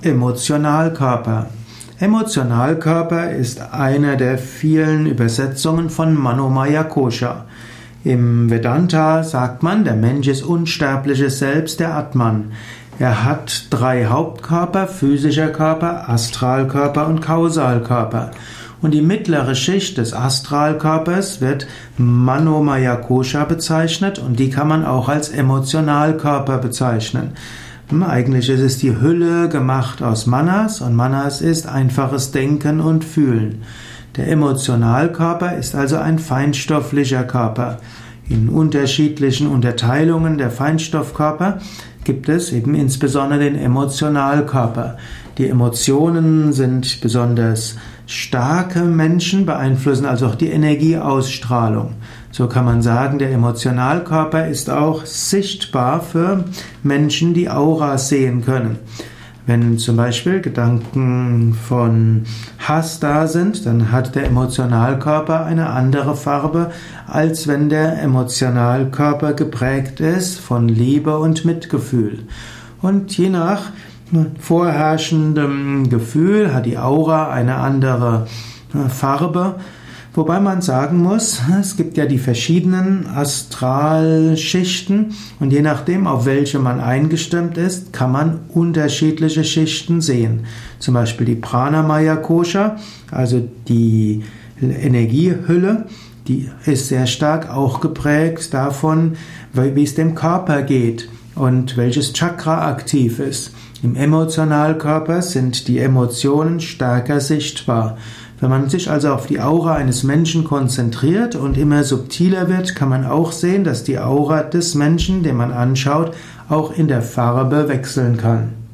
Emotionalkörper. Emotionalkörper ist eine der vielen Übersetzungen von Manomaya Kosha. Im Vedanta sagt man, der Mensch ist unsterbliches Selbst, der Atman. Er hat 3 Hauptkörper: physischer Körper, Astralkörper und Kausalkörper. Und die mittlere Schicht des Astralkörpers wird Manomaya Kosha bezeichnet und die kann man auch als Emotionalkörper bezeichnen. Eigentlich ist es die Hülle gemacht aus Manas und Manas ist einfaches Denken und Fühlen. Der Emotionalkörper ist also ein feinstofflicher Körper. In unterschiedlichen Unterteilungen der Feinstoffkörper gibt es eben insbesondere den Emotionalkörper. Die Emotionen sind besonders starke Menschen, beeinflussen also auch die Energieausstrahlung. So kann man sagen, der Emotionalkörper ist auch sichtbar für Menschen, die Auras sehen können. Wenn zum Beispiel Gedanken von Hass da sind, dann hat der Emotionalkörper eine andere Farbe, als wenn der Emotionalkörper geprägt ist von Liebe und Mitgefühl. Und je nach vorherrschendem Gefühl hat die Aura eine andere Farbe. Wobei man sagen muss, es gibt ja die verschiedenen Astralschichten und je nachdem, auf welche man eingestimmt ist, kann man unterschiedliche Schichten sehen. Zum Beispiel die Pranamaya Kosha, also die Energiehülle, die ist sehr stark auch geprägt davon, wie es dem Körper geht und welches Chakra aktiv ist. Im Emotionalkörper sind die Emotionen stärker sichtbar. Wenn man sich also auf die Aura eines Menschen konzentriert und immer subtiler wird, kann man auch sehen, dass die Aura des Menschen, den man anschaut, auch in der Farbe wechseln kann.